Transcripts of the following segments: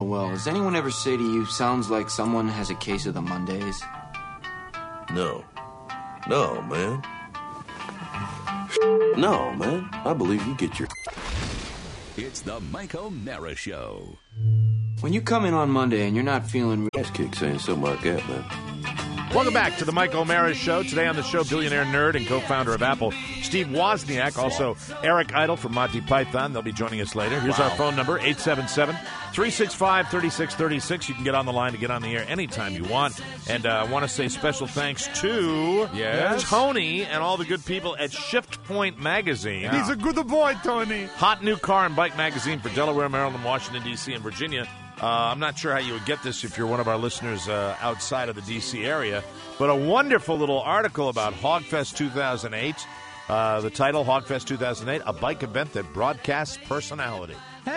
Well, does anyone ever say to you, sounds like someone has a case of the Mondays? No. No, man. No, man. I believe you get your... It's the Mike O'Mara Show. When you come in on Monday and you're not feeling... ass kick saying something like that, man. Welcome back to the Mike O'Mara Show. Today on the show, billionaire nerd and co-founder of Apple, Steve Wozniak. Also, Eric Idle from Monty Python. They'll be joining us later. Here's our phone number, 877-365-3636. You can get on the line to get on the air anytime you want. And I want to say special thanks to Tony and all the good people at Shift Point Magazine. He's a good boy, Tony. Hot new car and bike magazine for Delaware, Maryland, Washington, D.C., and Virginia. I'm not sure how you would get this if you're one of our listeners outside of the D.C. area, but a wonderful little article about Hogfest 2008. The title, Hogfest 2008, a bike event that broadcasts personality.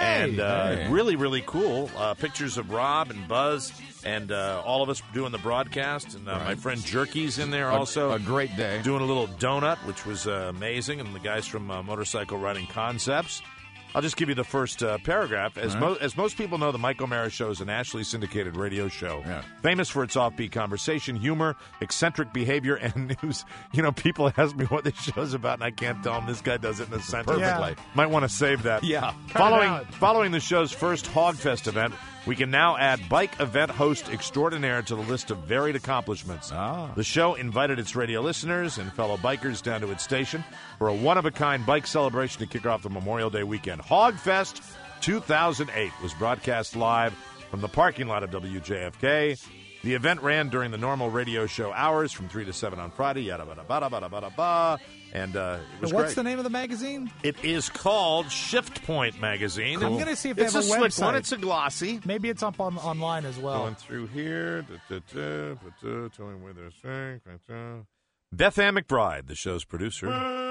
Really, really cool. Pictures of Rob and Buzz and all of us doing the broadcast. And my friend Jerky's in there also. A great day. Doing a little donut, which was amazing. And the guys from Motorcycle Riding Concepts. I'll just give you the first paragraph. As most people know, the Mike O'Mara Show is a nationally syndicated radio show, famous for its offbeat conversation, humor, eccentric behavior, and news. You know, people ask me what this show's about, and I can't tell them. This guy does it in a sentence. Perfectly. Might want to save that. Yeah. Following the show's first Hogfest event, we can now add bike event host extraordinaire to the list of varied accomplishments. The show invited its radio listeners and fellow bikers down to its station for a one-of-a-kind bike celebration to kick off the Memorial Day weekend. Hogfest 2008 was broadcast live from the parking lot of WJFK. The event ran during the normal radio show hours from 3 to 7 on Friday, yada-bada-bada-bada-bada-bada. And it was What's great. the name of the magazine? It is called Shift Point Magazine. I'm going to see if they It's have a a slick website. one. It's a glossy. Maybe it's up online as well. Going through here. Telling where they're saying. Beth Ann McBride, the show's producer,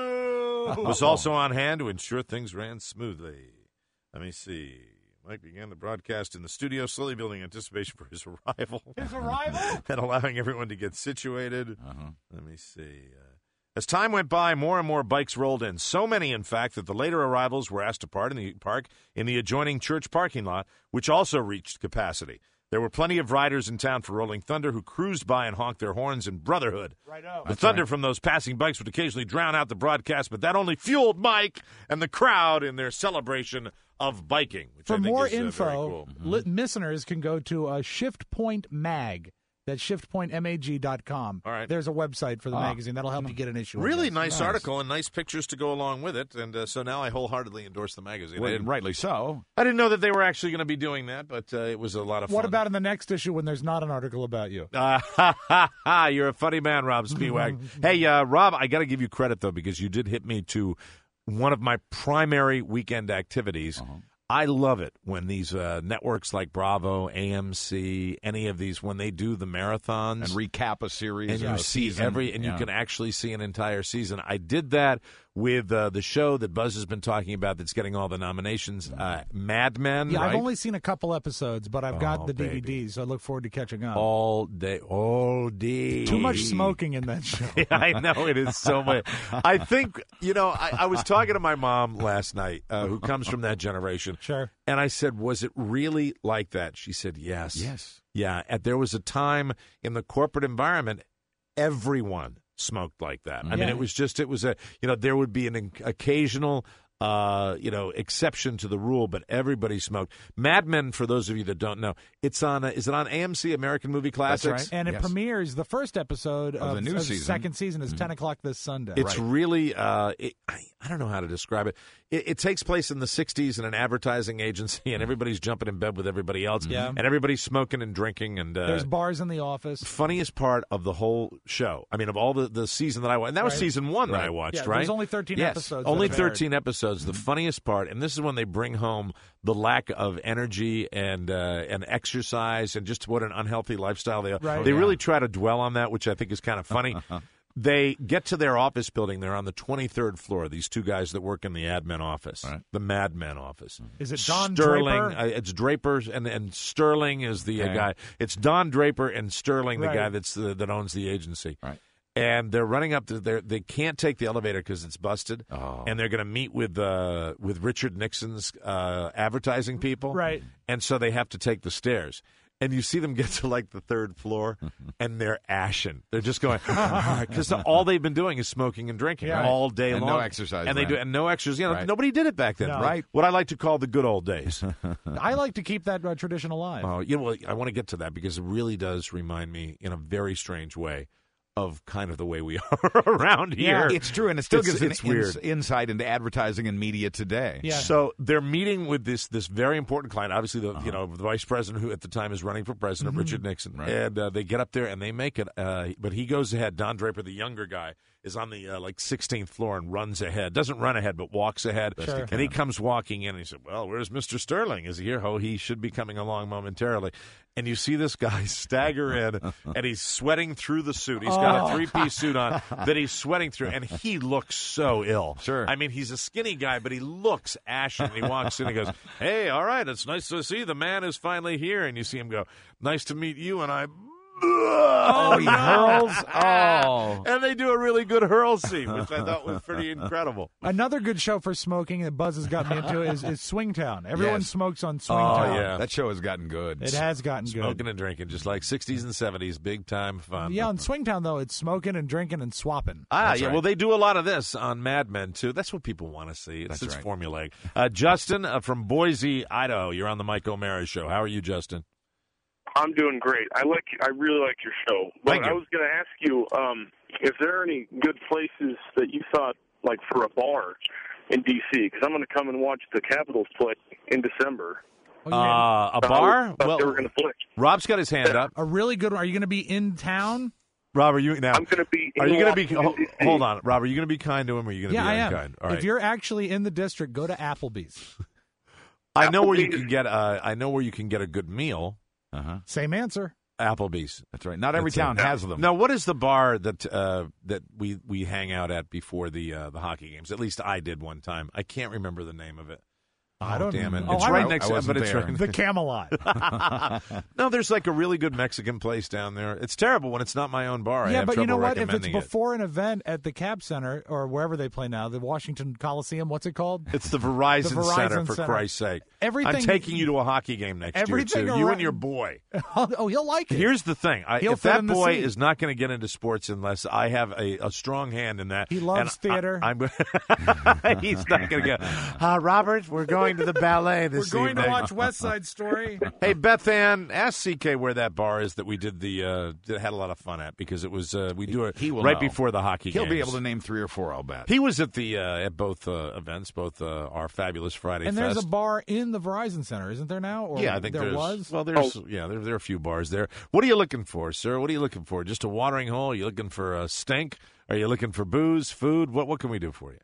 was also on hand to ensure things ran smoothly. Let me see. Mike began the broadcast in the studio, slowly building anticipation for his arrival. His arrival? And allowing everyone to get situated. Let me see. As time went by, more and more bikes rolled in. So many, in fact, that the later arrivals were asked to park in the adjoining church parking lot, which also reached capacity. There were plenty of riders in town for Rolling Thunder who cruised by and honked their horns in brotherhood. The thunder from those passing bikes would occasionally drown out the broadcast, but that only fueled Mike and the crowd in their celebration of biking. Which For I think more is, info, very cool. listeners can go to Shift Point Mag. That's shiftpointmag.com. All right. There's a website for the magazine. That'll help you get an issue. Really nice article and nice pictures to go along with it. And so now I wholeheartedly endorse the magazine. Well, rightly so. I didn't know that they were actually going to be doing that, but it was a lot of fun. What about in the next issue when there's not an article about you? You're a funny man, Rob Spiewak. Hey, Rob, I got to give you credit, though, because you did hit me to one of my primary weekend activities. I love it when these networks like Bravo, AMC, any of these, when they do the marathons and recap a series, and you see you can actually see an entire season. I did that with the show that Buzz has been talking about that's getting all the nominations, Mad Men. Yeah, right? I've only seen a couple episodes, but I've got the baby. DVDs, so I look forward to catching up. All day. Too much smoking in that show. Yeah, I know it is so much. I think, I was talking to my mom last night, who comes from that generation. Sure. And I said, was it really like that? She said, yes. Yes. Yeah. There was a time in the corporate environment, everyone smoked like that. I mean, it was there would be an occasional, exception to the rule, but everybody smoked. Mad Men, for those of you that don't know, it's on, is it on AMC, American Movie Classics? That's right. And it premieres, the first episode of the new season. Second season is 10 o'clock this Sunday. It's really, I don't know how to describe it. It takes place in the 60s in an advertising agency, and everybody's jumping in bed with everybody else. Yeah. And everybody's smoking and drinking. And there's bars in the office. Funniest part of the whole show, I mean, of all the season that I watched, and that was season one that I watched, right? There's only 13 episodes. Only 13 episodes. The funniest part, and this is when they bring home the lack of energy and exercise and just what an unhealthy lifestyle they are. Right. They really try to dwell on that, which I think is kind of funny. They get to their office building. They're on the 23rd floor, these two guys that work in the admin office, the Mad Men office. Is it Don Sterling, Draper? It's Draper, and Sterling is the guy. It's Don Draper and Sterling, the guy that owns the agency. Right. And they're running up to they can't take the elevator because it's busted. Oh. And they're going to meet with Richard Nixon's advertising people. Right. And so they have to take the stairs. And you see them get to like the third floor, and they're ashen. They're just going because all they've been doing is smoking and drinking all day And long. no exercise, and they right. do and no exercise. You know, Right. nobody did it back then, No. right? What I like to call the good old days. I like to keep that tradition alive. Oh, you know, well, I want to get to that because it really does remind me, in a very strange way, of kind of the way we are around here. It's true, and it still gives it's an weird. insight into advertising and media today. Yeah. So they're meeting with this very important client, obviously the the vice president who at the time is running for president, Richard Nixon, Right. and they get up there and they make it. But he goes ahead. Don Draper, the younger guy, is on the 16th floor and runs ahead. Doesn't run ahead, but walks ahead. Sure. And he comes walking in. And he said, "Well, where's Mr. Sterling? Is he here? Oh, he should be coming along momentarily." And you see this guy stagger in, and he's sweating through the suit. He's got a three-piece suit on that he's sweating through, and he looks so ill. Sure. I mean, he's a skinny guy, but he looks ashen. He walks in and goes, "Hey, all right, it's nice to see the man is finally here." And you see him go, "Nice to meet you." And I... Oh, he hurls. Oh. And they do a really good hurl scene, which I thought was pretty incredible. Another good show for smoking that Buzz has got me into is Swingtown. Everyone Yes. smokes on Swingtown. Oh, yeah. That show has gotten good. It has gotten Smoking good. and drinking, just like 60s and 70s, big time fun. Yeah, on Swingtown, though, it's smoking and drinking and swapping. That's yeah. right. Well, they do a lot of this on Mad Men too. That's what people want to see. It's That's right. formulaic. Justin from Boise, Idaho. You're on the Mike O'Mara Show. How are you, Justin? I'm doing great. I really like your show. But Thank you. I was going to ask you, if there are any good places that you thought, like for a bar in D.C., because I'm going to come and watch the Capitals play in December. Oh, yeah. A bar? I Well, thought they were going to play. Rob's got his hand up. A really good one. Are you going to be in town? Rob, are you now? I'm going to be. Are you going to be? Hold on, Rob. Are you going to be kind to him, or are you going to Yeah, be I am. unkind? All right. If you're actually in the district, go to Applebee's. I know where you Applebee's. can get. I know where you can get a good meal. Same answer. Applebee's. That's right. Not every That's town has them. Now, what is the bar that we hang out at before the hockey games? At least I did one time. I can't remember the name of it. I don't damn it! know. It's I right know. next I to wasn't but it's there. right. The Camelot. No, there's like a really good Mexican place down there. It's terrible when it's not my own bar. I Yeah, have but you know trouble what? If it's recommending it. before an event at the Cap Center or wherever they play now, the Washington Coliseum, what's it called? It's the Verizon, The Verizon Center, for Center. Christ's sake. Everything- I'm taking you to a hockey game next year, Everything too. You around- and your boy. Oh, he'll like it. Here's the thing. He'll If fit that in the boy seat. is not going to get into sports unless I have a strong hand in that. He loves and theater. He's not going to go, Robert, we're going to the ballet this We're going to evening." watch West Side Story. Hey, Beth Ann, ask CK where that bar is that we did that had a lot of fun at, because it was we do it He will right know. before the hockey He'll be games. able to name 3 or 4, I'll bet. He was at the at both events, both our Fabulous Friday And Fest. there's a bar in the Verizon Center, isn't there now? Or Yeah, I think there there's, was. Well, there are a few bars there. What are you looking for, sir? What are you looking for? Just a watering hole? Are you looking for a stink? Are you looking for booze, food? What can we do for you?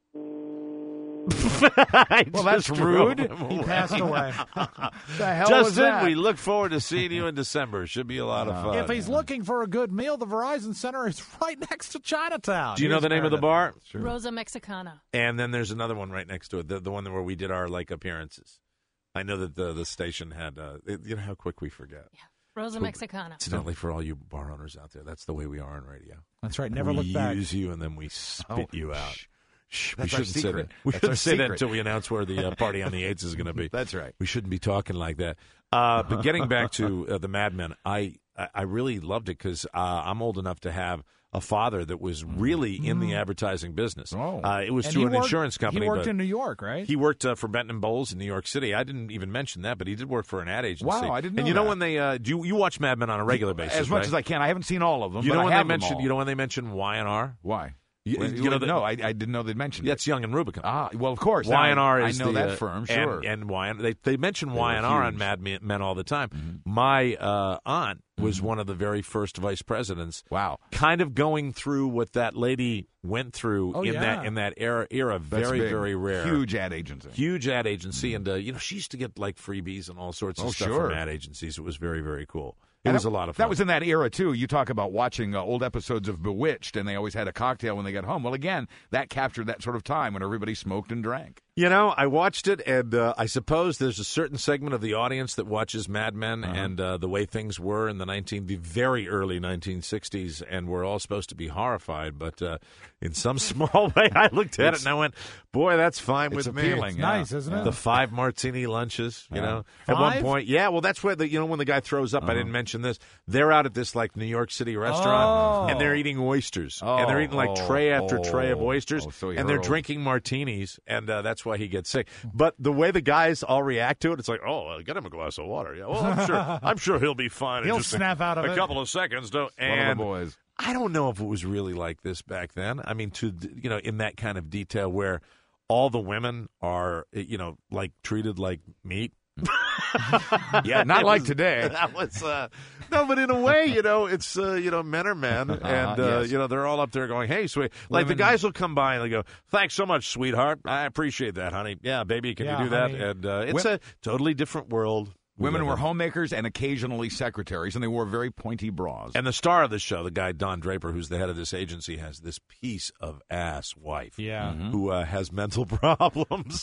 Well, that's rude. He passed away. The hell was Justin, that? we look forward to seeing you in December. Should be a lot of fun. If he's looking for a good meal, the Verizon Center is right next to Chinatown. Do you know the name of the bar? Rosa Mexicana. And then there's another one right next to it, the one where we did our appearances. I know that the station had. You know how quick we forget. Yeah. Rosa Mexicana. Incidentally, for all you bar owners out there, that's the way we are on radio. That's right. Never we look back. use you and then we spit you out. Shh, we That's our shouldn't say secret. that. We That's our shouldn't say that secret. until we announce where the party on the 8th is going to be. That's right. We shouldn't be talking like that. But getting back to the Mad Men, I really loved it because I'm old enough to have a father that was really in the advertising business. Oh. It was And through he an worked- insurance company. He worked but in New York, right? he worked for Benton and Bowles in New York City. I didn't even mention that, but he did work for an ad agency. Wow, I didn't know And you know that. when they do you watch Mad Men on a regular basis? As much right? as I can. I haven't seen all of them. You but know I when they have them mention all. you know when they mention Y&R? Why? You You know the- no, I didn't know they'd mentioned That's Young and Rubicon. it. Well, of course. Y&R I is know the, that firm, sure. And Y&R, they mention were Y&R on huge. Mad Men all the time. My aunt was one of the very first vice presidents. Wow. Kind of going through what that lady went through Oh, in yeah. that era. That's Very, big. very rare. Huge ad agency. Huge ad agency. And, she used to get like freebies and all sorts of Oh, stuff sure. from ad agencies. It was very, very cool. It was a lot of fun. That was in that era, too. You talk about watching old episodes of Bewitched, and they always had a cocktail when they got home. Well, again, that captured that sort of time when everybody smoked and drank. You know, I watched it, and I suppose there's a certain segment of the audience that watches Mad Men and the way things were in the very early 1960s, and we're all supposed to be horrified. But in some small way, I looked at it and I went, "Boy, that's fine with me." Appealing, It's nice, isn't it? The 5 martini lunches, you know. At one 5? point, yeah. Well, that's where when the guy throws up. I didn't mention this. They're out at this like New York City restaurant, and they're eating oysters, and they're eating like tray after tray of oysters, so and they're drinking martinis, and that's why he gets sick. But the way the guys all react to it, it's like, "Oh, get him a glass of water." Yeah, well, I'm sure he'll be fine. He'll in just snap out of a it. couple of seconds. One of the boys. I don't know if it was really like this back then. I mean, in that kind of detail where all the women are, like treated like meat. Yeah, not like today. That was no, but in a way, it's men are men, and yes. they're all up there going, "Hey, sweet." Like the guys will come by and they go, "Thanks so much, sweetheart. I appreciate that, honey. Yeah, baby, can you do that?" honey. And it's a totally different world. Women were homemakers and occasionally secretaries, and they wore very pointy bras. And the star of the show, the guy Don Draper, who's the head of this agency, has this piece of ass wife who has mental problems.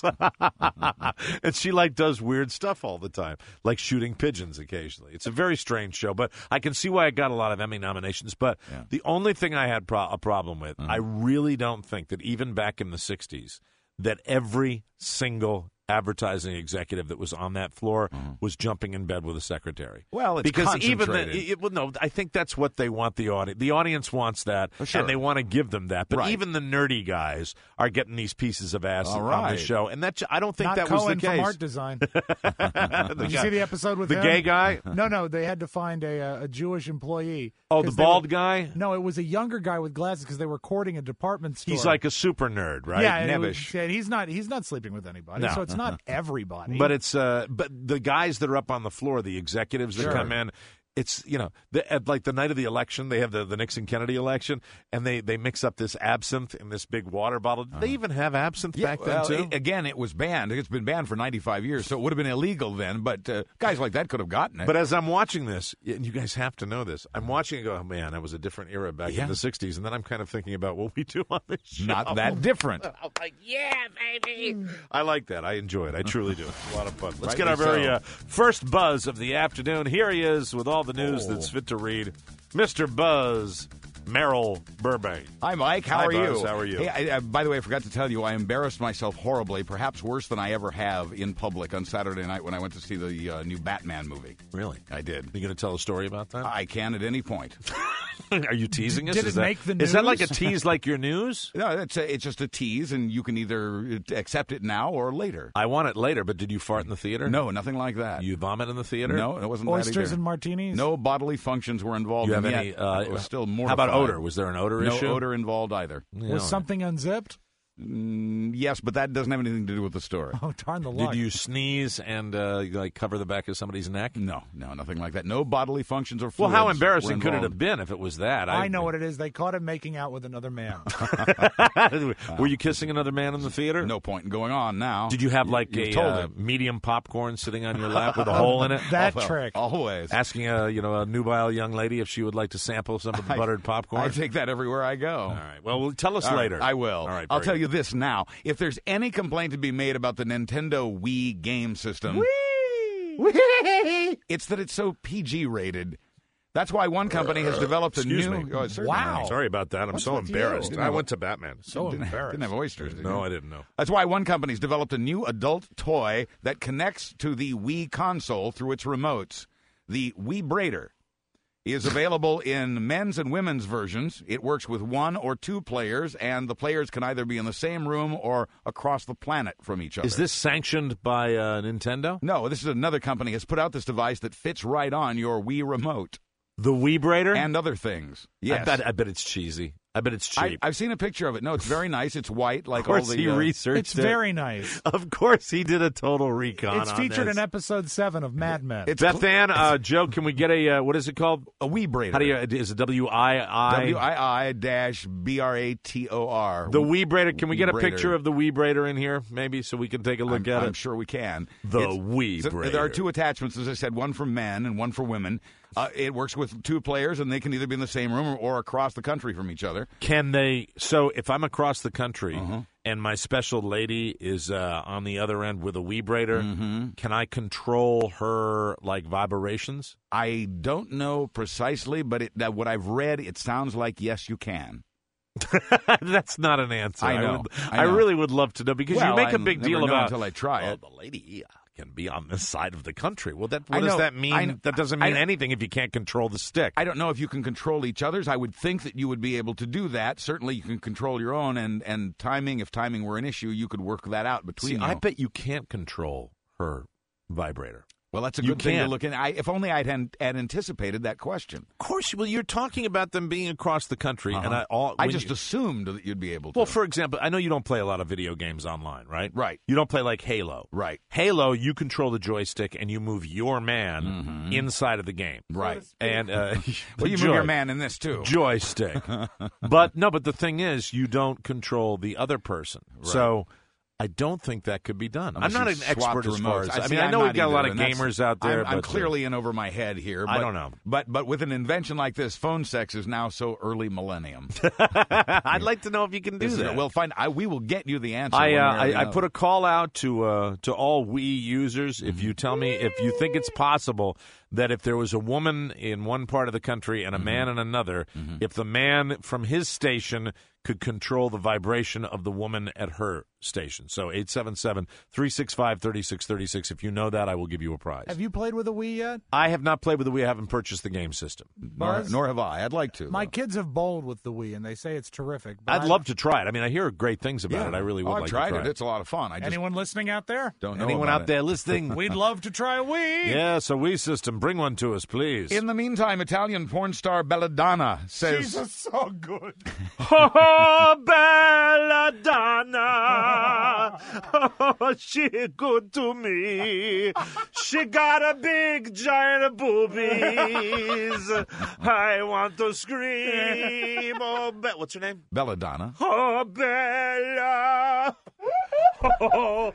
And she does weird stuff all the time, like shooting pigeons occasionally. It's a very strange show, but I can see why it got a lot of Emmy nominations. But the only thing I had a problem with, I really don't think that even back in the 60s, that every single advertising executive that was on that floor was jumping in bed with a secretary. Well, it's because concentrated. I think that's what they want. The audience wants that, and they want to give them that. But even the nerdy guys are getting these pieces of ass on the show, and I don't think Not that Cohen was the case. from Art Design. Did you see the episode with the him? gay guy? No, they had to find a Jewish employee. Oh, the bald guy? No, it was a younger guy with glasses because they were courting a department store. He's like a super nerd, right? Yeah, Nebbish. and he's not sleeping with anybody, No. so it's not everybody. But it's but the guys that are up on the floor, the executives that come in, it's like the night of the election, they have the Nixon Kennedy election, and they mix up this absinthe in this big water bottle. Did they even have absinthe back then too? Again, it was banned. It's been banned for 95 years, so it would have been illegal then. But guys like that could have gotten it. But as I'm watching this, and you guys have to know this, I'm watching and go, "Oh man, that was a different era back in the '60s." And then I'm kind of thinking about what we do on this show. Not that different. I'm like, yeah, baby. I like that. I enjoy it. I truly do. It's a lot of fun. Let's Rightly get our very so. first buzz of the afternoon. Here he is with all the news that's fit to read. Mr. Buzz Merrill Burbank. Hi, Mike. How Hi, are Buzz. you? How are you? Hey, by the way, I forgot to tell you, I embarrassed myself horribly, perhaps worse than I ever have in public on Saturday night when I went to see the new Batman movie. Really? I did. You going to tell a story about that? I can at any point. Are you teasing us? Did it make the news? Is that like a tease like your news? No, it's just a tease, and you can either accept it now or later. I want it later, but did you fart in the theater? No, nothing like that. You vomit in the theater? No, it wasn't Oysters that either. and martinis? No bodily functions were involved You have in any? it was still more. How about odor? Was there an odor No issue? odor involved either. Was something unzipped? Yes, but that doesn't have anything to do with the story. Oh, darn the luck. Did you sneeze and cover the back of somebody's neck? No, nothing like that. No bodily functions or Well, fluids. how embarrassing were could it involved. have been if it was that? I know what it is. They caught him making out with another man. Were you kissing another man in the theater? No point in going on now. Did you have like You've a told him. medium popcorn sitting on your lap with a hole in it? That Well, trick. Always. Asking a nubile young lady if she would like to sample some of the buttered popcorn? I take that everywhere I go. All right. Well, tell us All right, later. I will. All right. I'll very tell good. you this now. If there's any complaint to be made about the Nintendo Wii game system, it's that it's so PG rated. That's why one company has developed a Excuse new. me. Oh, certainly. Wow. Sorry about that. I'm What's so with you? embarrassed. Didn't I have went to Batman. So Didn't embarrassed. have oysters. Did No, you? I didn't know. That's why one company's developed a new adult toy that connects to the Wii console through its remotes. The Wii-Brader is available in men's and women's versions. It works with 1 or 2 players, and the players can either be in the same room or across the planet from each other. Is this sanctioned by Nintendo? No, this is another company has put out this device that fits right on your Wii remote The Wii-Brader? and other things. Yes. I bet it's cheesy. I bet it's cheap. I've seen a picture of it. No, it's very nice. It's white, like of course all the. he researched It's it. very nice. Of course he did a total recon. It's on featured this. in episode 7 of Mad Men. It's Beth Ann, Joe, can we get a what is it called? a Weebrator. How do you? Is it WII? WII-BRATOR. The Weebrator. Can we get a Weebrator. picture of the Weebrator in here, maybe, so we can take a look at I'm it? sure we can. The It's- Weebrator. There are two attachments, as I said, one for men and one for women. It works with two players, and they can either be in the same room or across the country from each other. Can they? So if I'm across the country Uh-huh. and my special lady is on the other end with a Weebrator, Mm-hmm. can I control her like vibrations? I don't know precisely, but what I've read, it sounds like yes, you can. That's not an answer. I know. I really would love to know because Well, you make a I big never deal know about until I try it. The lady can be on this side of the country. Well, what I does know. that mean? I know. That doesn't mean anything if you can't control the stick. I don't know if you can control each other's. I would think that you would be able to do that. Certainly, you can control your own, and timing. If timing were an issue, you could work that out between See, you. I bet you can't control her vibrator. Well, that's a You good thing to can. look in. If only I'd had anticipated that question. Of course, well, you're talking about them being across the country, and I when just you- assumed that you'd be able to. Well, for example, I know you don't play a lot of video games online, right? Right. You don't play like Halo. Right. Halo, you control the joystick and you move your man inside of the game. Right. And well, you move your man in this too. Joystick. But the thing is, you don't control the other person. Right. So I don't think that could be done. Unless I'm not you an expert swap as far remotes. as. I See, mean, I I'm know not we've got a lot either, of and gamers out there. I'm but, clearly in over my head here. But, I don't know. But with an invention like this, phone sex is now so early millennium. I'd like to know if you can do that. We'll find. We will get you the answer. I put a call out to all Wii users. If you tell me if you think it's possible that if there was a woman in one part of the country and a man in another, if the man from his station could control the vibration of the woman at her station. So 877-365-3636. If you know that, I will give you a prize. Have you played with a Wii yet? I have not played with the Wii. I haven't purchased the game system. Nor have I. I'd like to. My though. kids have bowled with the Wii, and they say it's terrific. But I'd love to try it. I mean, I hear great things about it. I really would I've like tried to try it. It's a lot of fun. I just Anyone listening out there? don't know Anyone about out there listening? We'd love to try a Wii. Yes, a Wii system. Bring one to us, please. In the meantime, Italian porn star Belladonna says. Jesus, so good. Oh, Belladonna, oh, she good to me. She got a big giant boobies. I want to scream. Oh, what's her name? Belladonna. Oh, Bella. Oh,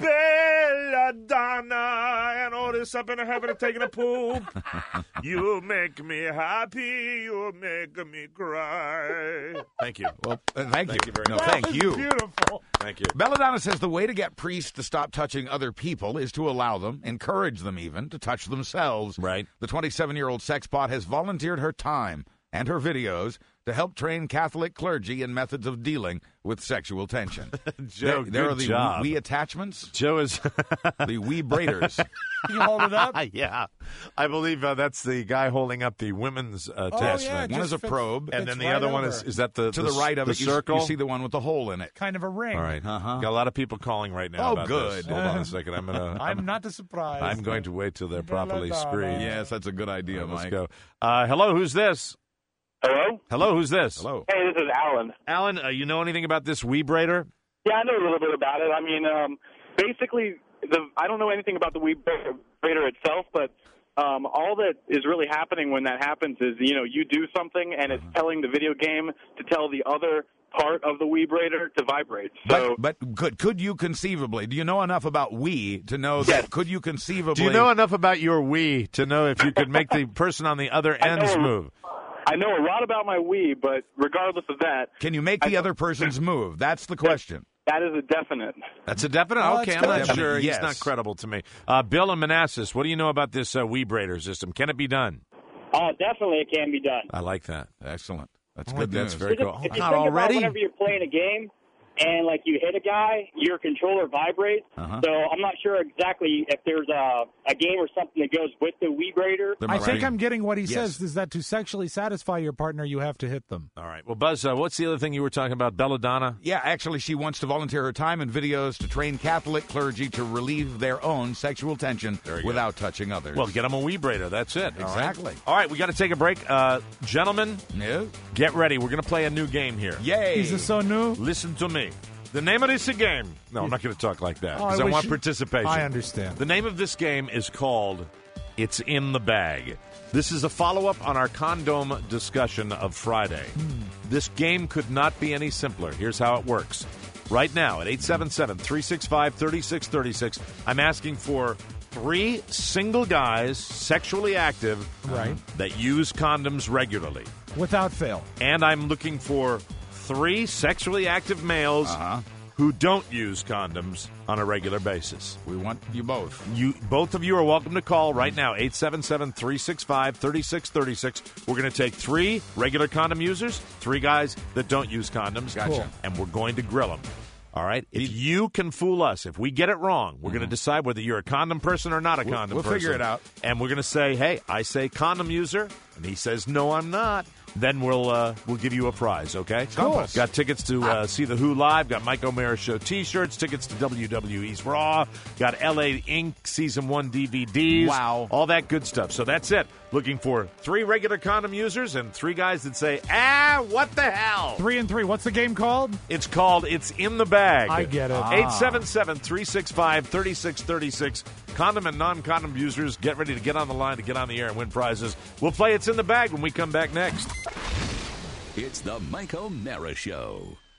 Belladonna. And all this up in heaven and taking a poop. You make me happy. You make me cry. Thank you. Well, thank you very much. Thank you. Beautiful. Thank you. Belladonna says the way to get priests to stop touching other people is to allow them, encourage them even, to touch themselves. Right. The 27-year-old sexbot has volunteered her time and her videos to help train Catholic clergy in methods of dealing with sexual tension. Joe, there are good the job. Wii attachments, Joe is... the Weebrators. Can you hold it up? Yeah. I believe that's the guy holding up the women's attachment. One is a fits- probe. And fits then the right other one over. is that the To the right of the it, circle? you see the one with the hole in it. Kind of a ring. All right. Got a lot of people calling right now Oh, about good. this. Hold on a second. I'm not surprised. I'm going to wait till they're properly Belladonna. screened. Yes, that's a good idea, Let's Mike. go. Hello, who's this? Hello? Hello, who's this? Hello. Hey, this is Alan. Alan, you know anything about this Weebrator? Yeah, I know a little bit about it. I mean, basically, I don't know anything about the Weebrator itself, but all that is really happening when that happens is, you do something and it's telling the video game to tell the other part of the Weebrator to vibrate. So, But could you conceivably, do you know enough about Wii to know Yes. that, could you conceivably... Do you know enough about your Wii to know if you could make the person on the other ends move? I know a lot about my Wii, but regardless of that, Can you make the other person's move? That's the question. that is a definite. That's a definite? Oh, Okay, that's I'm not good. sure. Yes. He's not credible to me. Bill and Manassas, what do you know about this Weebrator system? Can it be done? Definitely it can be done. I like that. Excellent. That's Oh, good that's news. very cool. If you Not think already? about whenever you're playing a game and like you hit a guy, your controller vibrates. So I'm not sure exactly if there's a game or something that goes with the vibrator. I think I'm getting what he says is that to sexually satisfy your partner, you have to hit them. All right. Well, Buzz, what's the other thing you were talking about? Belladonna? Yeah, actually, she wants to volunteer her time and videos to train Catholic clergy to relieve their own sexual tension without touching others. Well, get them a vibrator. That's it. Exactly. All right, we got to take a break. Gentlemen, get ready. We're going to play a new game here. Yay. Is this so new? Listen to me. The name of this game... No, I'm not going to talk like that because I want participation. I understand. The name of this game is called It's in the Bag. This is a follow-up on our condom discussion of Friday. This game could not be any simpler. Here's how it works. Right now at 877-365-3636, I'm asking for 3 single guys, sexually active, that use condoms regularly. Without fail. And I'm looking for 3 sexually active males who don't use condoms on a regular basis. We want you both. Both of you are welcome to call right now, 877-365-3636. We're going to take 3 regular condom users, 3 guys that don't use condoms. Gotcha. And we're going to grill them. All right? If you can fool us, if we get it wrong, we're going to decide whether you're a condom person or not a condom person. We'll figure it out. And we're going to say, hey, I say condom user, and he says, no, I'm not. Then we'll give you a prize, okay? Cool. Got tickets to see The Who live. Got Mike O'Mara Show T-shirts. Tickets to WWE's Raw. Got L.A. Inc. Season 1 DVDs. Wow. All that good stuff. So that's it. Looking for 3 regular condom users and 3 guys that say, what the hell? 3 and 3. What's the game called? It's called It's in the Bag. I get it. 877-365-3636. Condom and non-condom users, get ready to get on the line to get on the air and win prizes. We'll play It's in the Bag when we come back next. It's the Mike O'Mara Show.